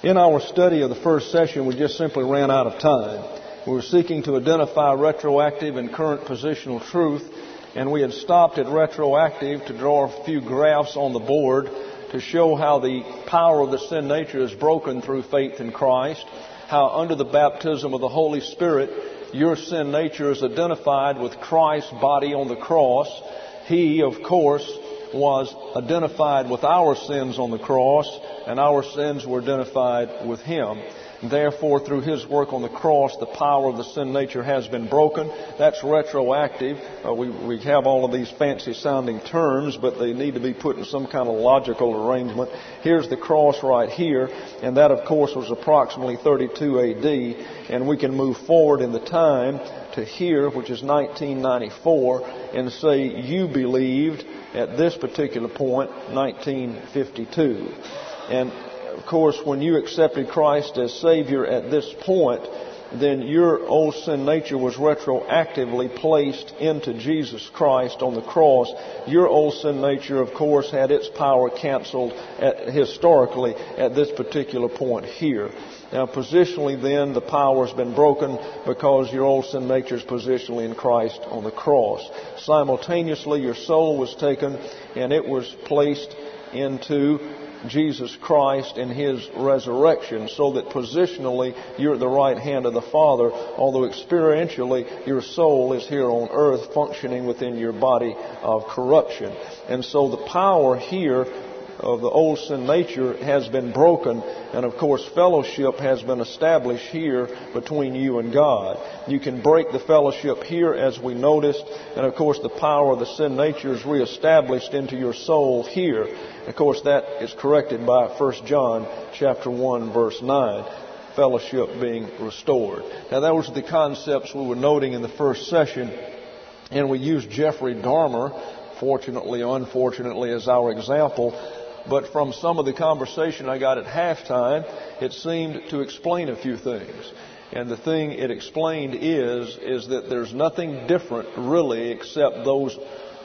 In our study of the first session, we just simply ran out of time. We were seeking to identify retroactive and current positional truth, and we had stopped at retroactive to draw a few graphs on the board to show how the power of the sin nature is broken through faith in Christ, how under the baptism of the Holy Spirit, your sin nature is identified with Christ's body on the cross. He, of course, was identified with our sins on the cross, and our sins were identified with Him. Therefore, through His work on the cross, the power of the sin nature has been broken. That's retroactive. We have all of these fancy-sounding terms, but they need to be put in some kind of logical arrangement. Here's the cross right here, and that, of course, was approximately 32 A.D., and we can move forward in the time to here, which is 1994, and say you believed at this particular point, 1952. And of course, when you accepted Christ as Savior at this point, then your old sin nature was retroactively placed into Jesus Christ on the cross. Your old sin nature, of course, had its power canceled historically at this particular point here. Now, positionally then, the power has been broken because your old sin nature is positionally in Christ on the cross. Simultaneously, your soul was taken and it was placed into Jesus Christ in His resurrection, so that positionally you're at the right hand of the Father, although experientially your soul is here on earth functioning within your body of corruption. And so the power here of the old sin nature has been broken, and of course fellowship has been established here between you and God. You can break the fellowship here, as we noticed, and of course the power of the sin nature is reestablished into your soul here. Of course that is corrected by 1 John chapter 1 verse 9, fellowship being restored. Now those are the concepts we were noting in the first session, and we used Jeffrey Dahmer, fortunately or unfortunately, as our example. But from some of the conversation I got at halftime, it seemed to explain a few things. And the thing it explained is that there's nothing different really except those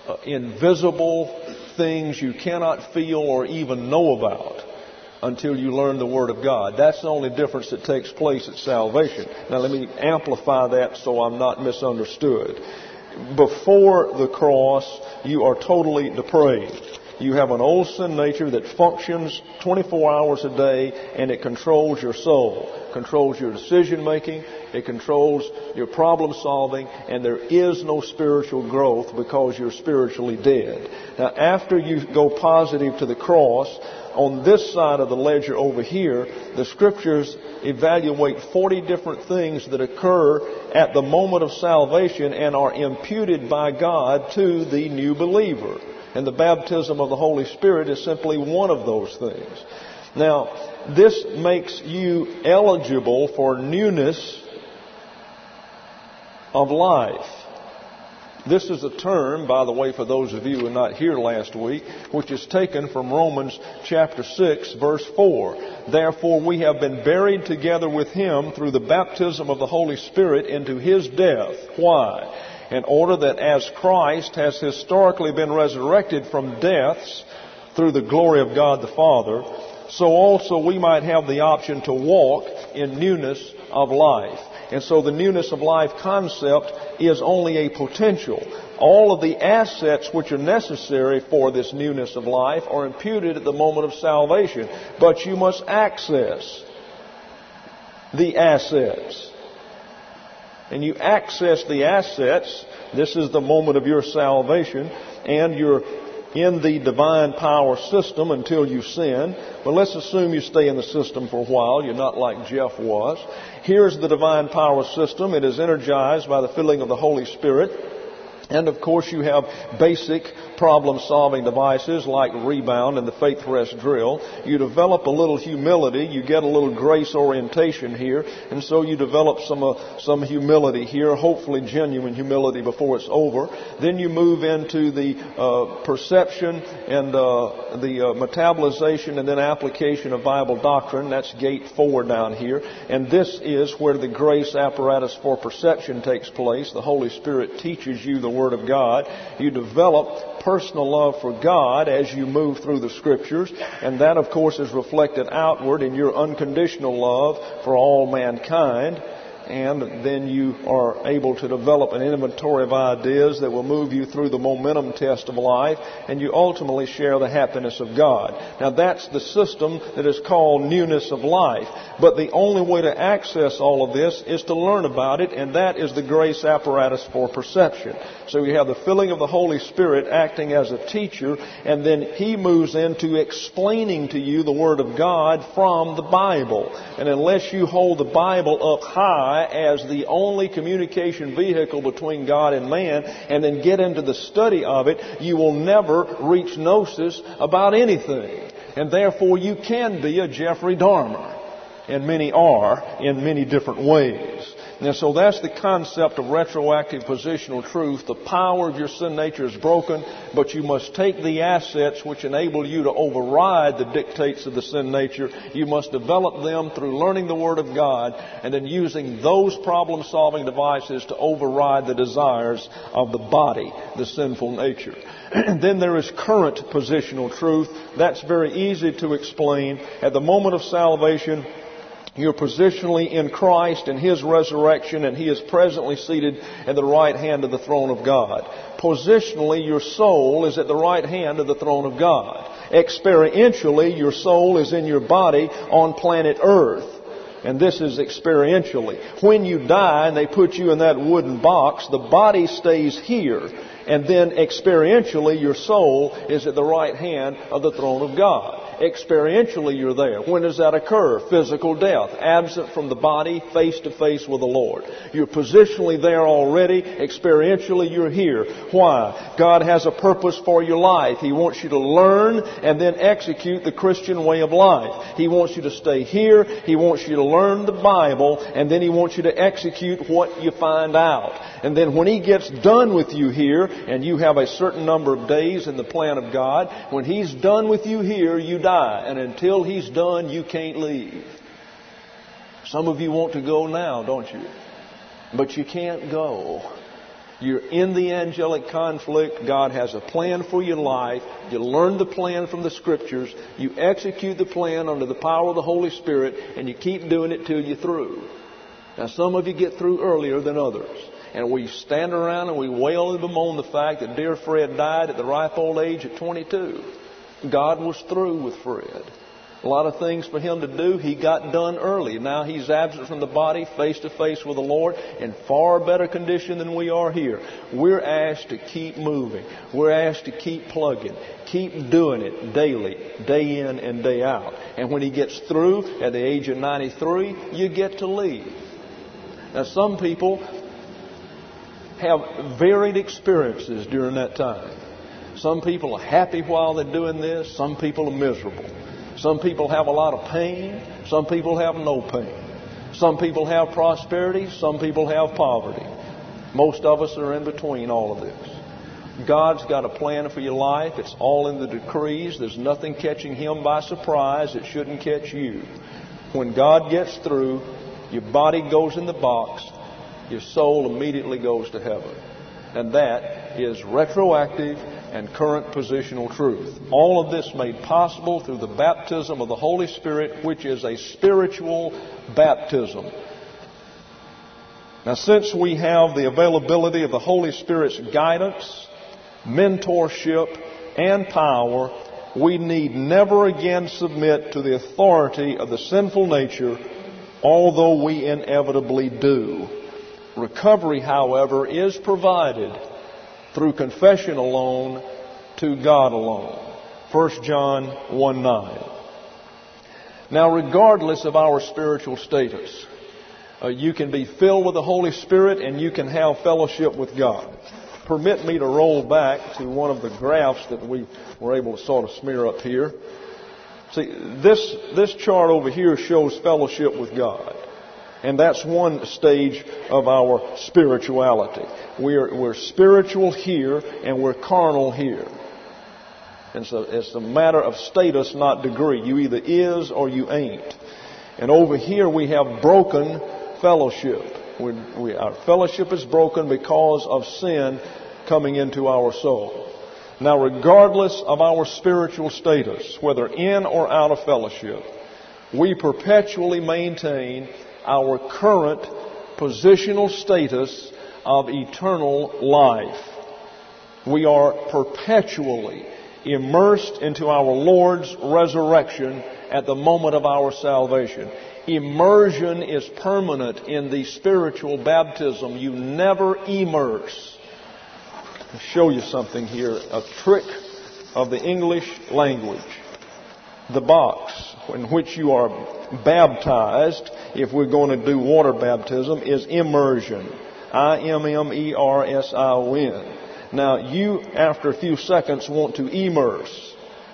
invisible things you cannot feel or even know about until you learn the Word of God. That's the only difference that takes place at salvation. Now let me amplify that so I'm not misunderstood. Before the cross, you are totally depraved. You have an old sin nature that functions 24 hours a day, and it controls your soul, controls your decision making, it controls your problem solving, and there is no spiritual growth because you're spiritually dead. Now, after you go positive to the cross, on this side of the ledger over here, the Scriptures evaluate 40 different things that occur at the moment of salvation and are imputed by God to the new believer. And the baptism of the Holy Spirit is simply one of those things. Now, this makes you eligible for newness of life. This is a term, by the way, for those of you who were not here last week, which is taken from Romans chapter 6, verse 4. Therefore, we have been buried together with Him through the baptism of the Holy Spirit into His death. Why? In order that as Christ has historically been resurrected from deaths through the glory of God the Father, so also we might have the option to walk in newness of life. And so the newness of life concept is only a potential. All of the assets which are necessary for this newness of life are imputed at the moment of salvation. But you must access the assets. And you access the assets. This is the moment of your salvation, and you're in the divine power system until you sin. But let's assume you stay in the system for a while. You're not like Jeff was. Here's the divine power system. It is energized by the filling of the Holy Spirit. And of course you have basic problem-solving devices like Rebound and the Faith Rest Drill. You develop a little humility. You get a little grace orientation here. And so you develop some humility here, hopefully genuine humility before it's over. Then you move into the perception and the metabolization and then application of Bible doctrine. That's gate 4 down here. And this is where the grace apparatus for perception takes place. The Holy Spirit teaches you the Word of God. You develop personal love for God as you move through the Scriptures, and that, of course, is reflected outward in your unconditional love for all mankind. And then you are able to develop an inventory of ideas that will move you through the momentum test of life, and you ultimately share the happiness of God. Now that's the system that is called newness of life. But the only way to access all of this is to learn about it, and that is the grace apparatus for perception. So you have the filling of the Holy Spirit acting as a teacher, and then He moves into explaining to you the Word of God from the Bible. And unless you hold the Bible up high as the only communication vehicle between God and man, and then get into the study of it, you will never reach gnosis about anything. And therefore you can be a Jeffrey Dahmer. And many are in many different ways. And so that's the concept of retroactive positional truth. The power of your sin nature is broken, but you must take the assets which enable you to override the dictates of the sin nature. You must develop them through learning the Word of God and then using those problem-solving devices to override the desires of the body, the sinful nature. And then there is current positional truth. That's very easy to explain. At the moment of salvation, you're positionally in Christ and His resurrection, and He is presently seated at the right hand of the throne of God. Positionally, your soul is at the right hand of the throne of God. Experientially, your soul is in your body on planet Earth. And this is experientially. When you die and they put you in that wooden box, the body stays here. And then experientially, your soul is at the right hand of the throne of God. Experientially, you're there. When does that occur? Physical death. Absent from the body, face to face with the Lord. You're positionally there already. Experientially, you're here. Why? God has a purpose for your life. He wants you to learn and then execute the Christian way of life. He wants you to stay here. He wants you to learn the Bible, and then He wants you to execute what you find out. And then when He gets done with you here, and you have a certain number of days in the plan of God, when He's done with you here, you die. And until He's done, you can't leave. Some of you want to go now, don't you? But you can't go. You're in the angelic conflict. God has a plan for your life. You learn the plan from the Scriptures. You execute the plan under the power of the Holy Spirit, and you keep doing it till you're through. Now, some of you get through earlier than others. And we stand around and we wail and bemoan the fact that dear Fred died at the ripe old age of 22. God was through with Fred. A lot of things for him to do, he got done early. Now he's absent from the body, face to face with the Lord, in far better condition than we are here. We're asked to keep moving. We're asked to keep plugging. Keep doing it daily, day in and day out. And when he gets through at the age of 93, you get to leave. Now some people have varied experiences during that time. Some people are happy while they're doing this. Some people are miserable. Some people have a lot of pain. Some people have no pain. Some people have prosperity. Some people have poverty. Most of us are in between all of this. God's got a plan for your life. It's all in the decrees. There's nothing catching Him by surprise. It shouldn't catch you. When God gets through, your body goes in the box. Your soul immediately goes to heaven. And that is retroactive and current positional truth. All of this made possible through the baptism of the Holy Spirit, which is a spiritual baptism. Now, since we have the availability of the Holy Spirit's guidance, mentorship, and power, we need never again submit to the authority of the sinful nature, although we inevitably do. Recovery, however, is provided through confession alone to God alone. 1 John 1:9. Now, regardless of our spiritual status, you can be filled with the Holy Spirit and you can have fellowship with God. Permit me to roll back to one of the graphs that we were able to sort of smear up here. See, this chart over here shows fellowship with God. And that's one stage of our spirituality. We're spiritual here and we're carnal here. And so it's a matter of status, not degree. You either is or you ain't. And over here we have broken fellowship. Our fellowship is broken because of sin coming into our soul. Now, regardless of our spiritual status, whether in or out of fellowship, we perpetually maintain our current positional status of eternal life. We are perpetually immersed into our Lord's resurrection at the moment of our salvation. Immersion is permanent in the spiritual baptism. You never immerse. I'll show you something here, a trick of the English language. The box in which you are baptized, if we're going to do water baptism, is immersion. immersion. Now, you, after a few seconds, want to immerse.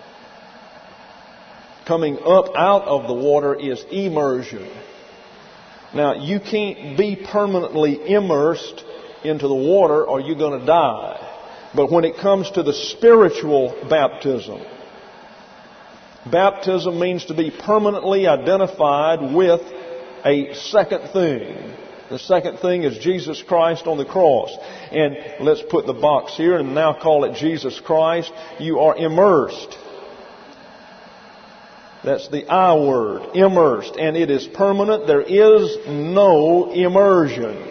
Coming up out of the water is immersion. Now, you can't be permanently immersed into the water or you're going to die. But when it comes to the spiritual baptism, baptism means to be permanently identified with a second thing. The second thing is Jesus Christ on the cross. And let's put the box here and now call it Jesus Christ. You are immersed. That's the I word, immersed. And it is permanent. There is no immersion.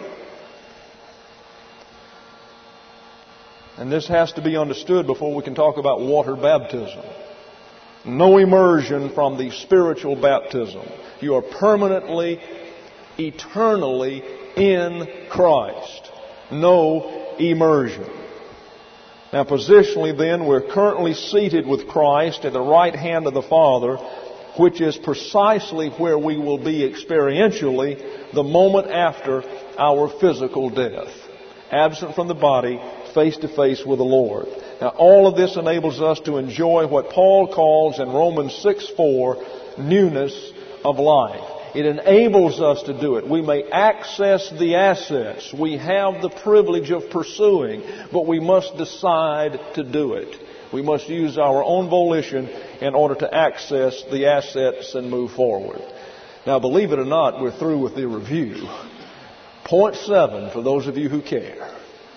And this has to be understood before we can talk about water baptism. No immersion from the spiritual baptism. You are permanently, eternally in Christ. No immersion. Now, positionally then, we're currently seated with Christ at the right hand of the Father, which is precisely where we will be experientially the moment after our physical death. Absent from the body, face to face with the Lord. Now, all of this enables us to enjoy what Paul calls in Romans 6:4, newness of life. It enables us to do it. We may access the assets. We have the privilege of pursuing, but we must decide to do it. We must use our own volition in order to access the assets and move forward. Now, believe it or not, we're through with the review. Point 7, for those of you who care.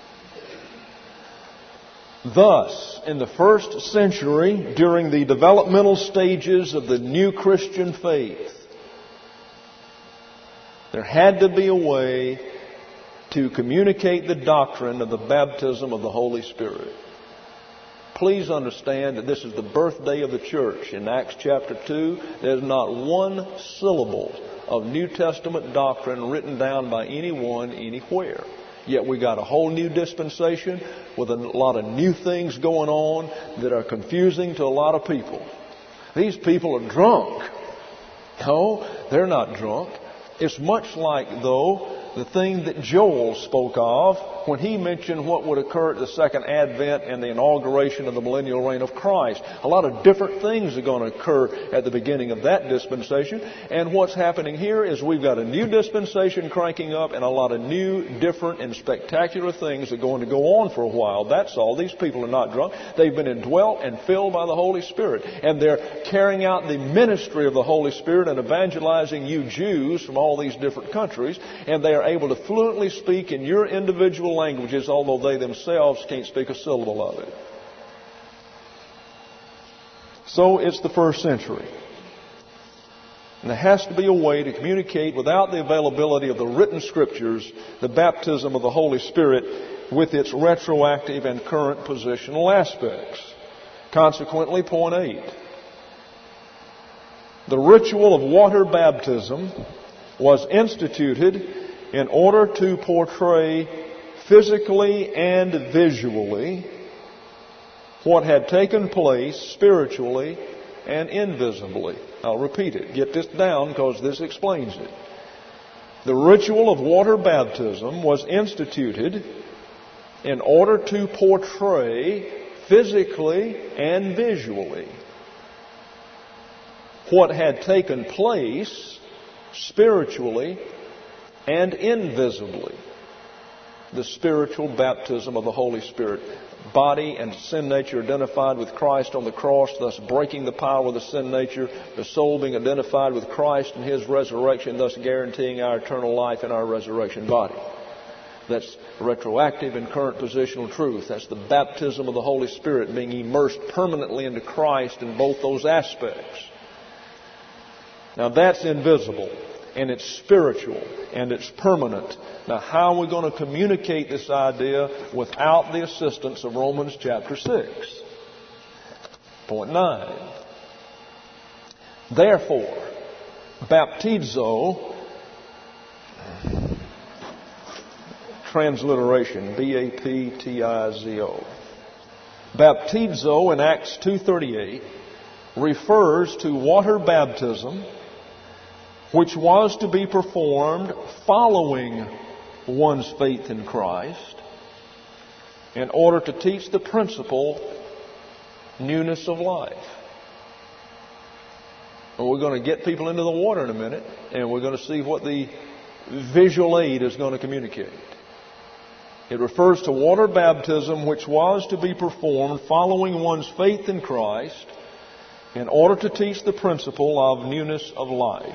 Thus, in the first century, during the developmental stages of the new Christian faith, there had to be a way to communicate the doctrine of the baptism of the Holy Spirit. Please understand that this is the birthday of the church. In Acts chapter 2, there's not one syllable of New Testament doctrine written down by anyone anywhere. Yet we got a whole new dispensation with a lot of new things going on that are confusing to a lot of people. These people are drunk. No, they're not drunk. It's much like, though, the thing that Joel spoke of when he mentioned what would occur at the second advent and the inauguration of the millennial reign of Christ. A lot of different things are going to occur at the beginning of that dispensation. And what's happening here is we've got a new dispensation cranking up and a lot of new, different, and spectacular things are going to go on for a while. That's all. These people are not drunk. They've been indwelt and filled by the Holy Spirit. And they're carrying out the ministry of the Holy Spirit and evangelizing you Jews from all these different countries. And they are able to fluently speak in your individual languages, although they themselves can't speak a syllable of it. So it's the first century. And there has to be a way to communicate without the availability of the written scriptures, the baptism of the Holy Spirit with its retroactive and current positional aspects. Consequently, point 8. The ritual of water baptism was instituted in order to portray physically and visually what had taken place spiritually and invisibly. I'll repeat it. Get this down because this explains it. The ritual of water baptism was instituted in order to portray physically and visually what had taken place spiritually and invisibly. The spiritual baptism of the Holy Spirit. Body and sin nature identified with Christ on the cross, thus breaking the power of the sin nature. The soul being identified with Christ and His resurrection, thus guaranteeing our eternal life in our resurrection body. That's retroactive and current positional truth. That's the baptism of the Holy Spirit, being immersed permanently into Christ in both those aspects. Now that's invisible, and it's spiritual, and it's permanent. Now how are we going to communicate this idea without the assistance of Romans chapter 6? Point 9. Therefore, baptizo, transliteration, B-A-P-T-I-Z-O. Baptizo in Acts 2:38 refers to water baptism, which was to be performed following one's faith in Christ in order to teach the principle newness of life. And we're going to get people into the water in a minute, and we're going to see what the visual aid is going to communicate. It refers to water baptism, which was to be performed following one's faith in Christ in order to teach the principle of newness of life.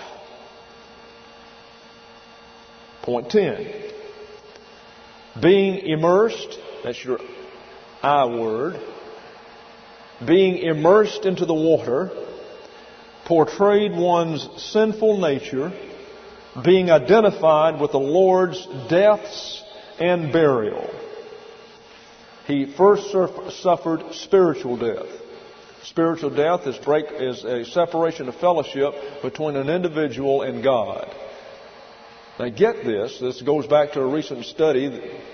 Point 10. Being immersed, that's your I word, being immersed into the water portrayed one's sinful nature being identified with the Lord's deaths and burial. He first suffered spiritual death. Spiritual death is a separation of fellowship between an individual and God. Now get this. This goes back to a recent study.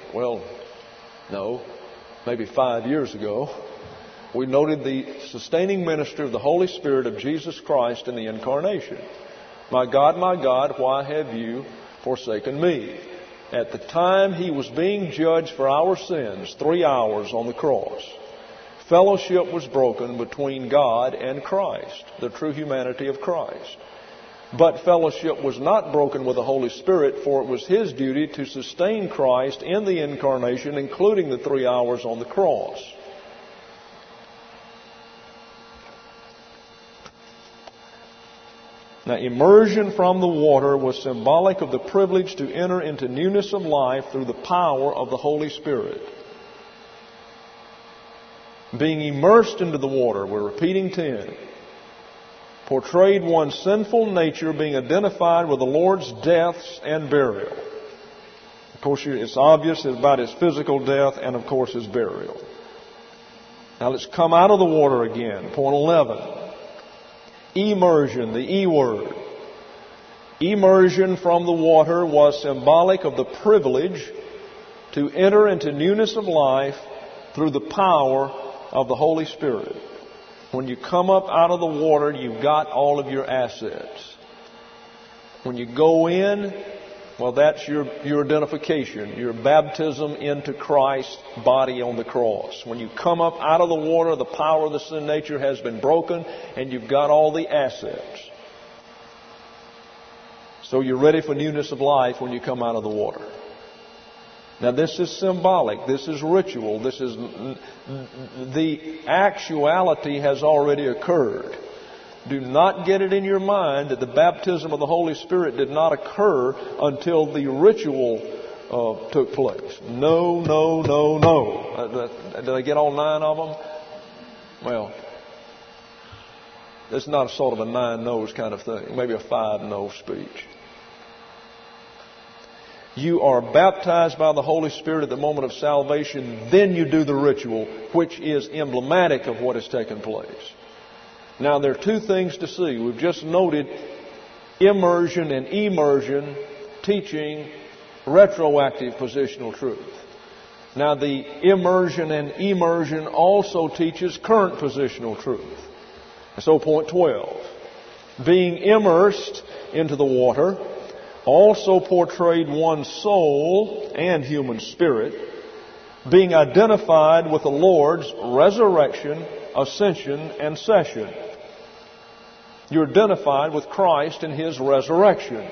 Maybe 5 years ago. We noted the sustaining ministry of the Holy Spirit of Jesus Christ in the Incarnation. My God, why have you forsaken me? At the time He was being judged for our sins, 3 hours on the cross, fellowship was broken between God and Christ, the true humanity of Christ. But fellowship was not broken with the Holy Spirit, for it was His duty to sustain Christ in the Incarnation, including the 3 hours on the cross. Now, immersion from the water was symbolic of the privilege to enter into newness of life through the power of the Holy Spirit. Being immersed into the water, we're repeating 10, portrayed one's sinful nature being identified with the Lord's deaths and burial. Of course, it's obvious about His physical death and, of course, His burial. Now, let's come out of the water again. Point 11. Immersion, the E word. Immersion from the water was symbolic of the privilege to enter into newness of life through the power of the Holy Spirit. When you come up out of the water, you've got all of your assets. When you go in, well, that's your identification, your baptism into Christ's body on the cross. When you come up out of the water, the power of the sin nature has been broken, and you've got all the assets. So you're ready for newness of life when you come out of the water. Now this is symbolic, this is ritual, this is the actuality has already occurred. Do not get it in your mind that the baptism of the Holy Spirit did not occur until the ritual took place. No. Did I get all 9 of them? Well, it's not a sort of a 9 no's kind of thing. Maybe a 5 no speech. You are baptized by the Holy Spirit at the moment of salvation. Then you do the ritual, which is emblematic of what has taken place. Now, there are 2 things to see. We've just noted immersion and immersion teaching retroactive positional truth. Now, the immersion and immersion also teaches current positional truth. And so, point 12. Being immersed into the water also portrayed one's soul and human spirit being identified with the Lord's resurrection, ascension, and session. You're identified with Christ and His resurrection.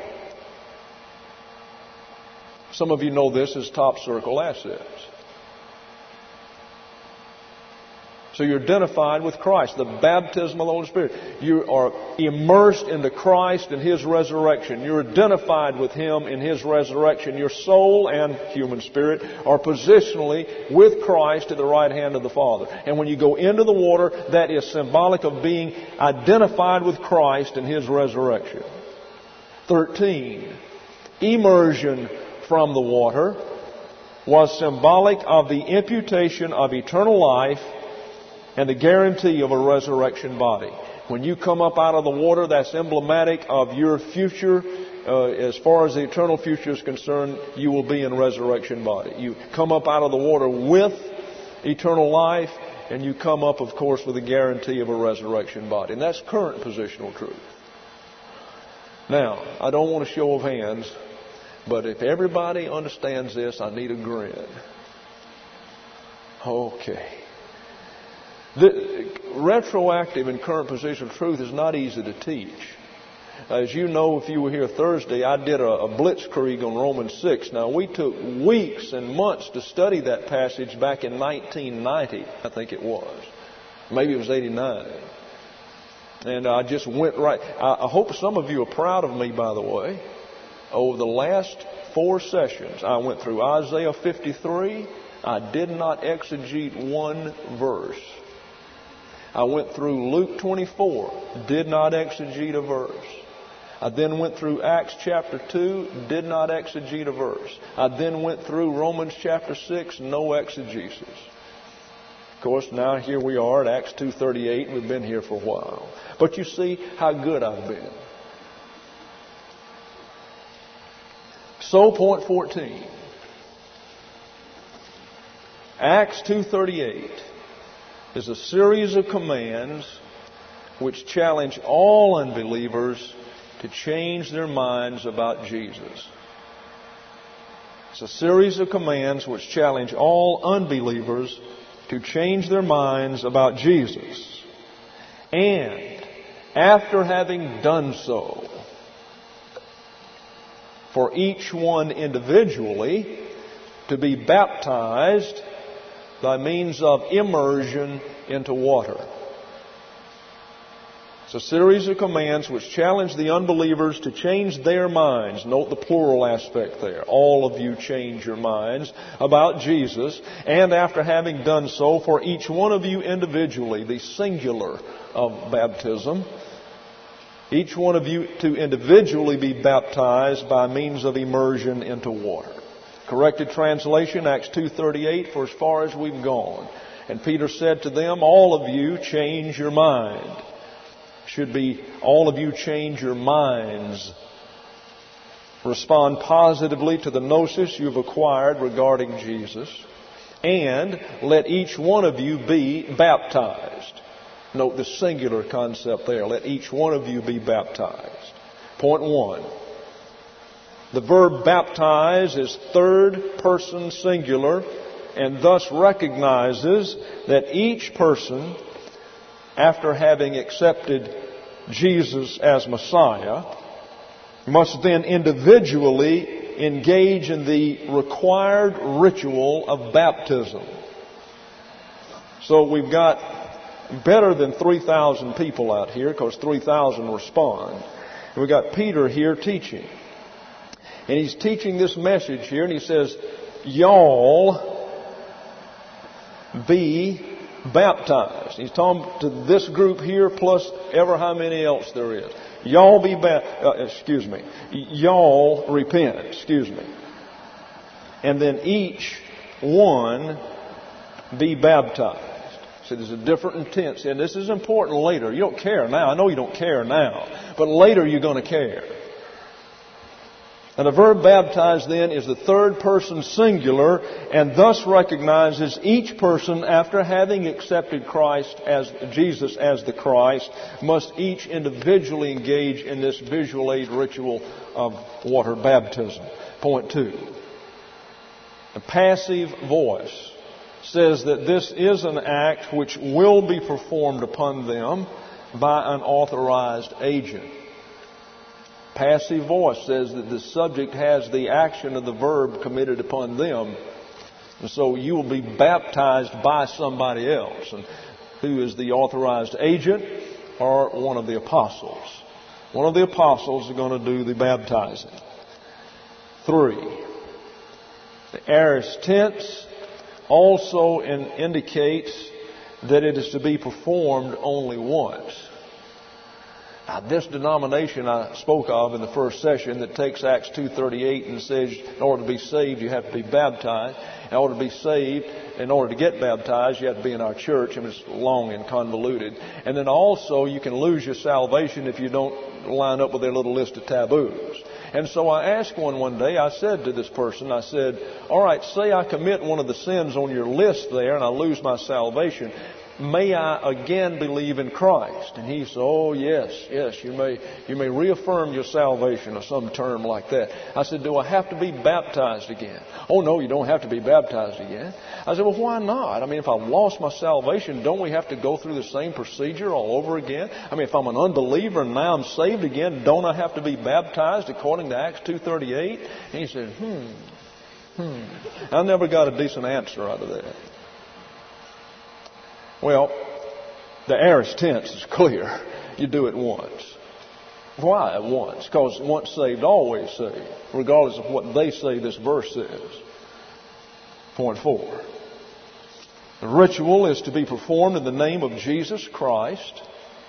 Some of you know this as top circle assets. So you're identified with Christ, the baptism of the Holy Spirit. You are immersed into Christ and His resurrection. You're identified with Him in His resurrection. Your soul and human spirit are positionally with Christ at the right hand of the Father. And when you go into the water, that is symbolic of being identified with Christ and His resurrection. 13. Immersion from the water was symbolic of the imputation of eternal life and the guarantee of a resurrection body. When you come up out of the water, that's emblematic of your future. As far as the eternal future is concerned, you will be in resurrection body. You come up out of the water with eternal life, and you come up, of course, with a guarantee of a resurrection body. And that's current positional truth. Now, I don't want a show of hands, but if everybody understands this, I need a grin. Okay. The retroactive and current positional truth is not easy to teach. As you know, if you were here Thursday, I did a blitzkrieg on Romans 6. Now, we took weeks and months to study that passage back in 1990, I think it was. Maybe it was 89. And I just went right. I hope some of you are proud of me, by the way. Over the last 4 sessions, I went through Isaiah 53. I did not exegete one verse. I went through Luke 24, did not exegete a verse. I then went through Acts chapter 2, did not exegete a verse. I then went through Romans chapter 6, no exegesis. Of course, now here we are at Acts 2:38, and we've been here for a while. But you see how good I've been. So, point 14. Acts 2:38 is a series of commands which challenge all unbelievers to change their minds about Jesus. It's a series of commands which challenge all unbelievers to change their minds about Jesus. And after having done so, for each one individually to be baptized by means of immersion into water. It's a series of commands which challenge the unbelievers to change their minds. Note the plural aspect there. All of you change your minds about Jesus. And after having done so, for each one of you individually, the singular of baptism, each one of you to individually be baptized by means of immersion into water. Corrected translation, Acts 2:38, for as far as we've gone. And Peter said to them, all of you change your mind. Should be, all of you change your minds. Respond positively to the gnosis you've acquired regarding Jesus. And let each one of you be baptized. Note the singular concept there. Let each one of you be baptized. Point 1. The verb baptize is third person singular and thus recognizes that each person, after having accepted Jesus as Messiah, must then individually engage in the required ritual of baptism. So we've got better than 3,000 people out here, because 3,000 respond. And we've got Peter here teaching. And he's teaching this message here, and he says, y'all be baptized. He's talking to this group here plus ever how many else there is. Y'all be y'all repent. And then each one be baptized. So there's a different tense. And this is important later. You don't care now. I know you don't care now. But later you're going to care. And the verb baptize then is the third person singular and thus recognizes each person after having accepted Jesus as the Christ must each individually engage in this visual aid ritual of water baptism. Point 2. The passive voice says that this is an act which will be performed upon them by an authorized agent. Passive voice says that the subject has the action of the verb committed upon them. And so you will be baptized by somebody else. And who is the authorized agent, or one of the apostles. One of the apostles is going to do the baptizing. 3. The aorist tense also indicates that it is to be performed only once. Now, this denomination I spoke of in the first session that takes Acts 2:38 and says in order to be saved you have to be baptized. In order to be saved, in order to get baptized, you have to be in our church. I mean, it's long and convoluted. And then also you can lose your salvation if you don't line up with their little list of taboos. And so I asked one day, I said to this person, I said, all right, say I commit one of the sins on your list there and I lose my salvation. May I again believe in Christ? And he said, oh, yes, you may reaffirm your salvation, or some term like that. I said, do I have to be baptized again? Oh, no, you don't have to be baptized again. I said, well, why not? I mean, if I've lost my salvation, don't we have to go through the same procedure all over again? I mean, if I'm an unbeliever and now I'm saved again, don't I have to be baptized according to Acts 2:38? And he said, I never got a decent answer out of that. Well, the aorist tense is clear. You do it once. Why once? Because once saved, always saved, regardless of what they say this verse says. Point 4. The ritual is to be performed in the name of Jesus Christ.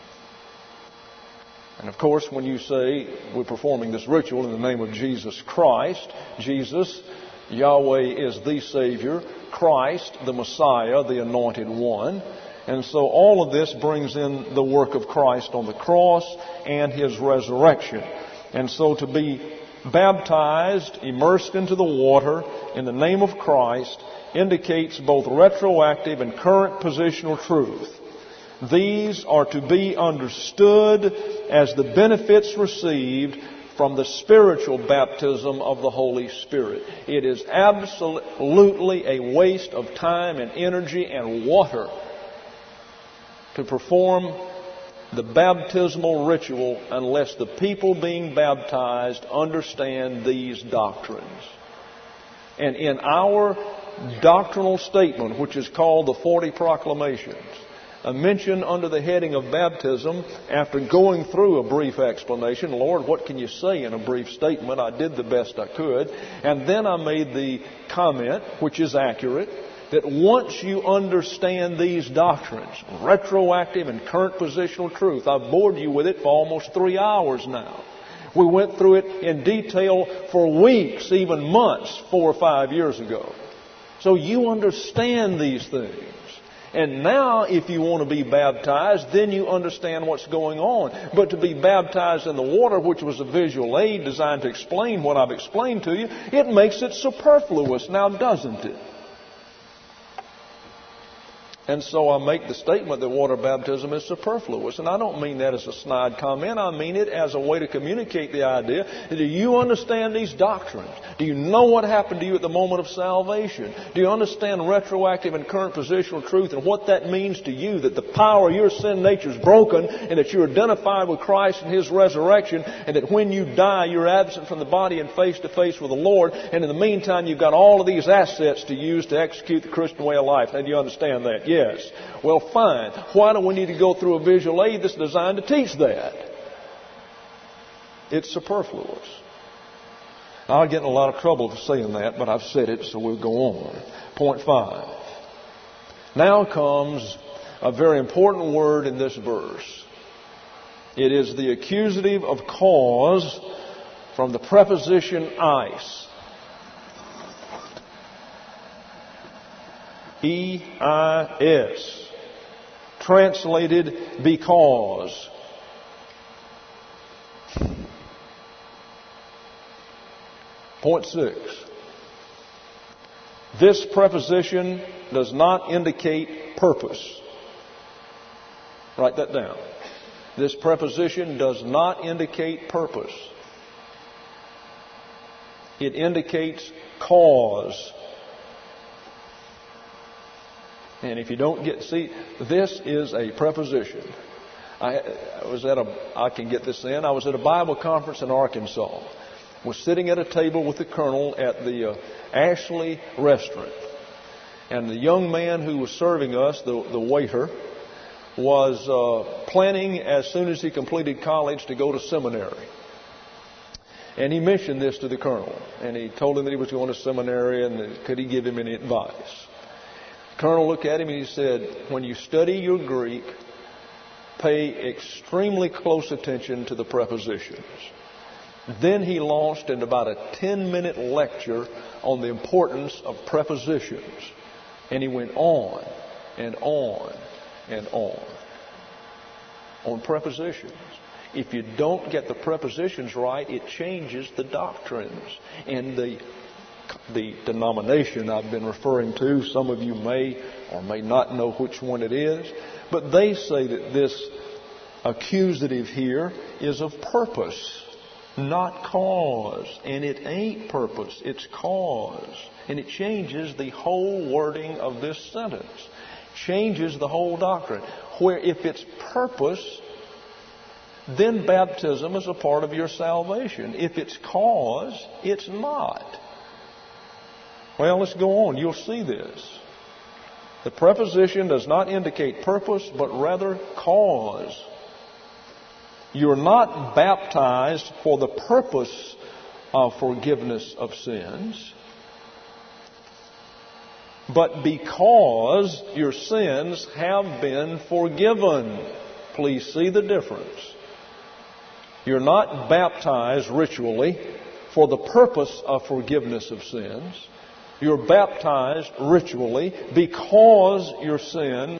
And of course, when you say we're performing this ritual in the name of Jesus Christ, Jesus, Yahweh is the Savior, Christ, the Messiah, the Anointed One. And so all of this brings in the work of Christ on the cross and His resurrection. And so to be baptized, immersed into the water in the name of Christ indicates both retroactive and current positional truth. These are to be understood as the benefits received from the spiritual baptism of the Holy Spirit. It is absolutely a waste of time and energy and water to perform the baptismal ritual unless the people being baptized understand these doctrines. And in our doctrinal statement, which is called the 40 Proclamations, a mention under the heading of baptism, after going through a brief explanation, Lord, what can you say in a brief statement? I did the best I could. And then I made the comment, which is accurate, that once you understand these doctrines, retroactive and current positional truth, I've bored you with it for almost 3 hours now. We went through it in detail for weeks, even months, 4 or 5 years ago. So you understand these things. And now, if you want to be baptized, then you understand what's going on. But to be baptized in the water, which was a visual aid designed to explain what I've explained to you, it makes it superfluous now, doesn't it? And so I make the statement that water baptism is superfluous. And I don't mean that as a snide comment. I mean it as a way to communicate the idea that do you understand these doctrines? Do you know what happened to you at the moment of salvation? Do you understand retroactive and current positional truth and what that means to you? That the power of your sin nature is broken and that you're identified with Christ and His resurrection, and that when you die you're absent from the body and face to face with the Lord, and in the meantime you've got all of these assets to use to execute the Christian way of life. Now, do you understand that? Yes. Well, fine. Why do we need to go through a visual aid that's designed to teach that? It's superfluous. I'll get in a lot of trouble for saying that, but I've said it, so we'll go on. Point 5. Now comes a very important word in this verse. It is the accusative of cause from the preposition eis. E-I-S. Translated because. Point 6. This preposition does not indicate purpose. Write that down. This preposition does not indicate purpose. It indicates cause. And if you don't this is a preposition. I can get this in. I was at a Bible conference in Arkansas. Was sitting at a table with the colonel at the Ashley restaurant. And the young man who was serving us, the waiter, was planning as soon as he completed college to go to seminary. And he mentioned this to the colonel. And he told him that he was going to seminary and that could he give him any advice. The colonel looked at him and he said, when you study your Greek, pay extremely close attention to the prepositions. Then he launched into about a 10-minute lecture on the importance of prepositions. And he went on and on and on prepositions. If you don't get the prepositions right, it changes the doctrines. And the denomination I've been referring to, some of you may or may not know which one it is, but they say that this accusative here is of purpose, not cause. And it ain't purpose, it's cause. And it changes the whole wording of this sentence. Changes the whole doctrine. Where if it's purpose, then baptism is a part of your salvation. If it's cause, it's not. Well, let's go on. You'll see this. The preposition does not indicate purpose, but rather cause. You're not baptized for the purpose of forgiveness of sins, but because your sins have been forgiven. Please see the difference. You're not baptized ritually for the purpose of forgiveness of sins. You're baptized ritually because your sin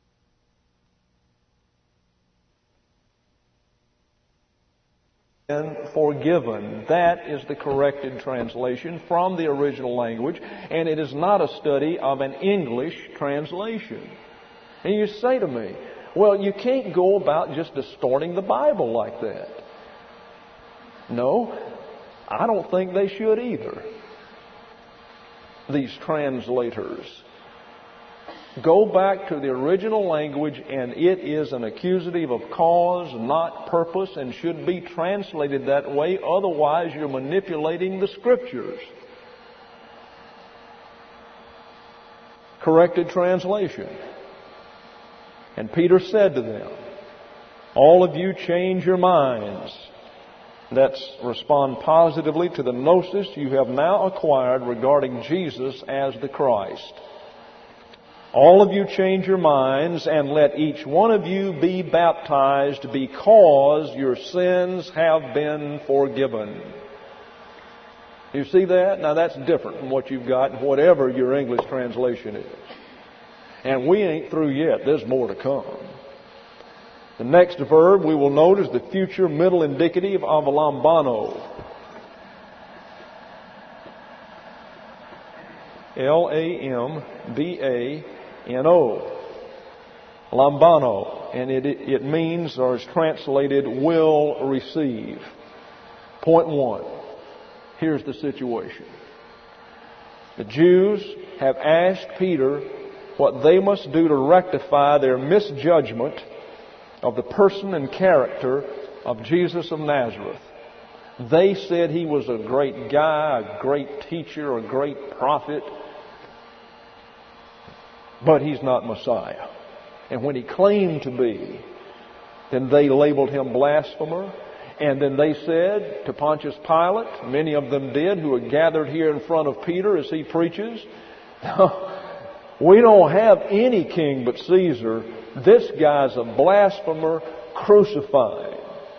has been forgiven. That is the corrected translation from the original language, and it is not a study of an English translation. And you say to me, well, you can't go about just distorting the Bible like that. No, I don't think they should either. These translators. Go back to the original language, and it is an accusative of cause, not purpose, and should be translated that way. Otherwise, you're manipulating the Scriptures. Corrected translation. And Peter said to them, all of you change your minds. Let's respond positively to the gnosis you have now acquired regarding Jesus as the Christ. All of you change your minds and let each one of you be baptized because your sins have been forgiven. You see that? Now that's different from what you've got, whatever your English translation is. And we ain't through yet. There's more to come. The next verb we will note is the future middle indicative of lambano. L-A-M-B-A-N-O. Lambano. And it means, or is translated, will receive. Point one. Here's the situation. The Jews have asked Peter what they must do to rectify their misjudgment of the person and character of Jesus of Nazareth. They said he was a great guy, a great teacher, a great prophet, but he's not Messiah. And when he claimed to be, then they labeled him blasphemer. And then they said to Pontius Pilate, many of them did, who are gathered here in front of Peter as he preaches, we don't have any king but Caesar. This guy's a blasphemer, crucified.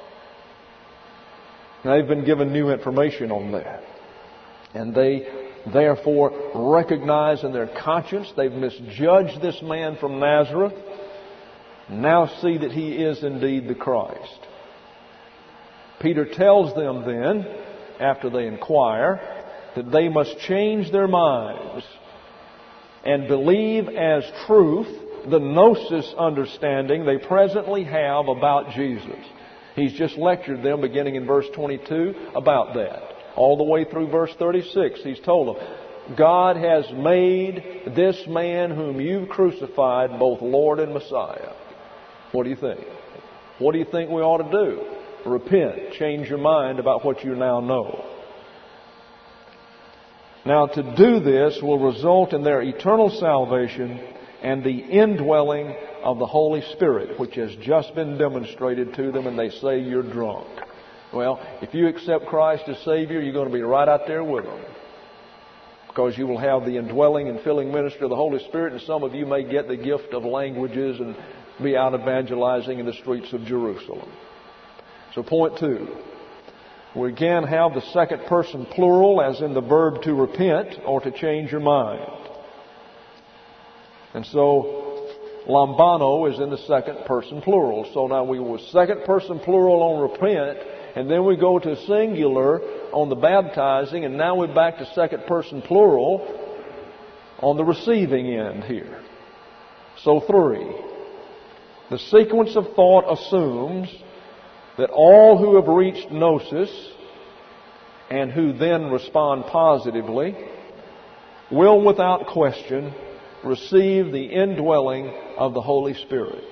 Now, they've been given new information on that. And they therefore recognize in their conscience they've misjudged this man from Nazareth. Now see that he is indeed the Christ. Peter tells them then, after they inquire, that they must change their minds and believe as truth the gnosis understanding they presently have about Jesus. He's just lectured them beginning in verse 22 about that. All the way through verse 36, he's told them, God has made this man whom you've crucified both Lord and Messiah. What do you think? What do you think we ought to do? Repent. Change your mind about what you now know. Now, to do this will result in their eternal salvation and the indwelling of the Holy Spirit, which has just been demonstrated to them, and they say you're drunk. Well, if you accept Christ as Savior, you're going to be right out there with them, because you will have the indwelling and filling ministry of the Holy Spirit, and some of you may get the gift of languages and be out evangelizing in the streets of Jerusalem. So point 2. We again have the second person plural, as in the verb to repent or to change your mind. And so lambano is in the second person plural. So now we were second person plural on repent, and then we go to singular on the baptizing, and now we're back to second person plural on the receiving end here. So 3. The sequence of thought assumes that all who have reached gnosis and who then respond positively will without question receive the indwelling of the Holy Spirit.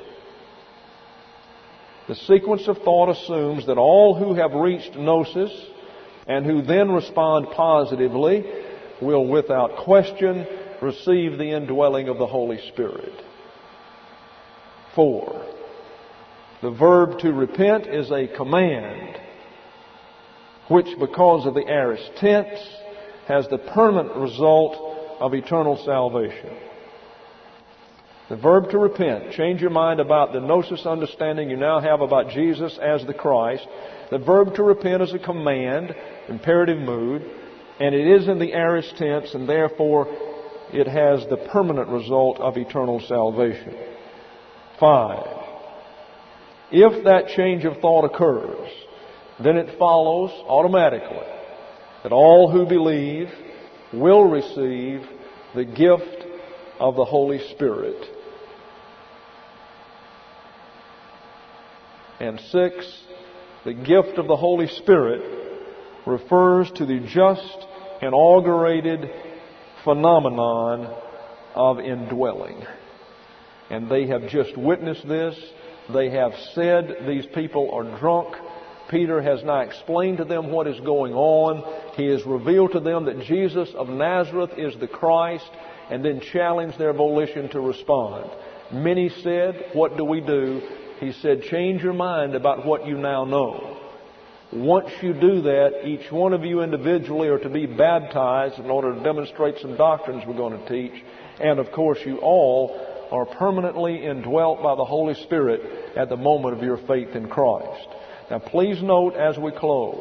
The sequence of thought assumes that all who have reached gnosis and who then respond positively will without question receive the indwelling of the Holy Spirit. 4. The verb to repent is a command, which, because of the aorist tense, has the permanent result of eternal salvation. The verb to repent, change your mind about the gnosis understanding you now have about Jesus as the Christ. The verb to repent is a command, imperative mood, and it is in the aorist tense, and therefore it has the permanent result of eternal salvation. 5. If that change of thought occurs, then it follows automatically that all who believe will receive the gift of the Holy Spirit. And 6, the gift of the Holy Spirit refers to the just inaugurated phenomenon of indwelling. And they have just witnessed this. They have said these people are drunk. Peter has now explained to them what is going on. He has revealed to them that Jesus of Nazareth is the Christ, and then challenged their volition to respond. Many said, "What do we do?" He said, "Change your mind about what you now know. Once you do that, each one of you individually are to be baptized in order to demonstrate some doctrines we're going to teach. And of course, you all are permanently indwelt by the Holy Spirit at the moment of your faith in Christ." Now please note as we close,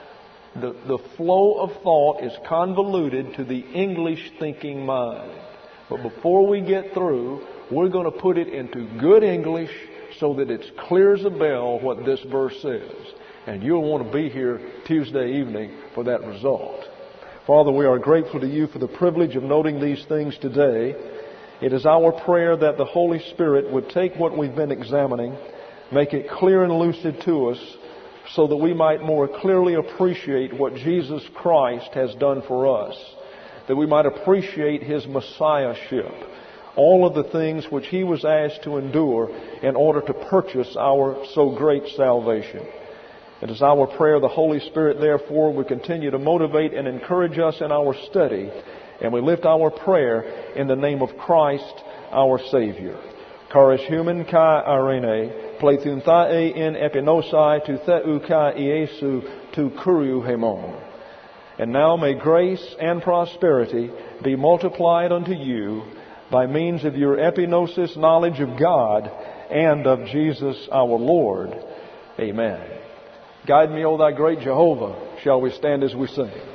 the flow of thought is convoluted to the English thinking mind. But before we get through, we're going to put it into good English so that it's clear as a bell what this verse says. And you'll want to be here Tuesday evening for that result. Father, we are grateful to you for the privilege of noting these things today. It is our prayer that the Holy Spirit would take what we've been examining, make it clear and lucid to us, so that we might more clearly appreciate what Jesus Christ has done for us, that we might appreciate His Messiahship, all of the things which He was asked to endure in order to purchase our so great salvation. It is our prayer the Holy Spirit, therefore, will continue to motivate and encourage us in our study, and we lift our prayer in the name of Christ, our Savior. Charis human kai arene, pleithun thae in epinosai tu theu kai Iesu tu kuriu hemon. And now may grace and prosperity be multiplied unto you by means of your epinosis knowledge of God and of Jesus our Lord. Amen. Guide me, O thy great Jehovah. Shall we stand as we sing?